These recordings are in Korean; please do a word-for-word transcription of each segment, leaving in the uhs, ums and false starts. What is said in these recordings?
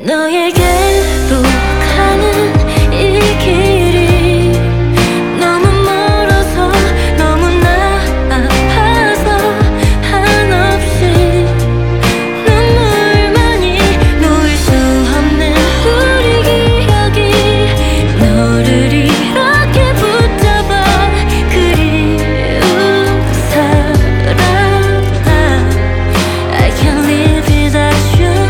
너에게로 가는 이 길이 너무 멀어서 너무나 아파서 한없이 눈물만이 놓을 수 없는 우리 기억이 너를 이렇게 붙잡아 그리운 사람 I can't live without you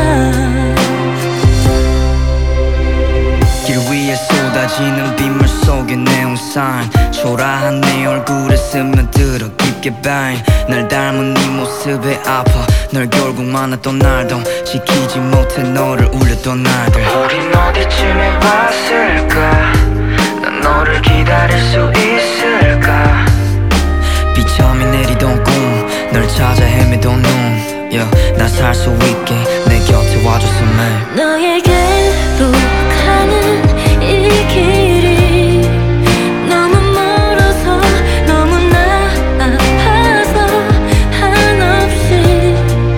길 위에 쏟아지는 빗물 속에 네온사인 초라한 내 얼굴에 스며들어 깊게 바인 날 닮은 네 모습에 아파 널 결국 만났던 날도 지키지 못해 너를 울렸던 날들 우린 어디쯤에 왔을까 난 너를 기다릴 수 있을까 비참히 내리던 꿈 널 찾아 헤매던 눈 yeah, 난 살 수 있게 내 곁에 와줘서 매일 너에게로 가는 이 길이 너무 멀어서 너무나 아파서 한없이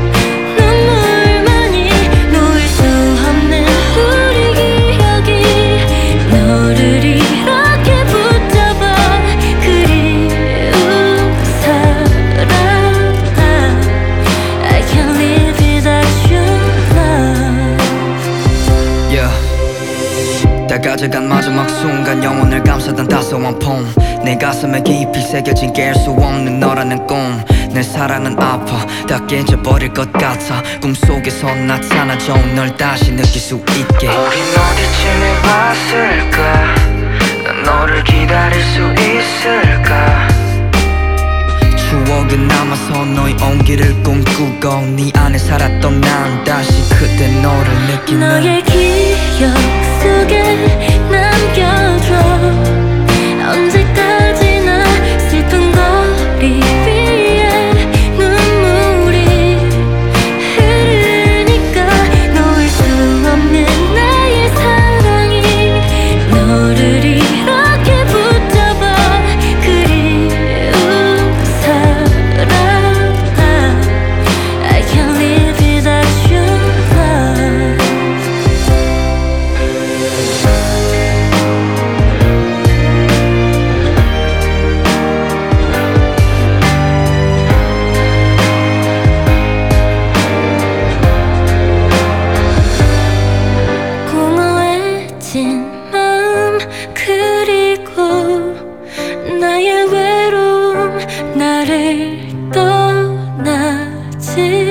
눈물만이 놓을 수 없는 우리 기억이 너를 이렇게 붙잡아 그리운 사람 I can't live without you yeah. 다 가져간 마지막 순간 영혼을 감싸던 따스한 폼 내 가슴에 깊이 새겨진 깰 수 없는 너라는 꿈 내 사랑은 아파 다 깨져버릴 것 같아 꿈속에서 나타나줘 널 다시 느낄 수 있게 우린 어디쯤에 왔을까 난 너를 기다릴 수 있을까 추억은 남아서 너의 온기를 꿈꾸고 네 안에 살았던 난 다시 그때 너를 느끼는 너의 기억 속에 남겨줘 언제까지나 슬픈 거리 위에 눈물이 흐르니까 놓을 수 없는 나의 사랑이 너를 이렇게 붙잡아 그리운 사람 I can't live without you 공허해진 마음 그리고 나의 외로움 나를 떠나지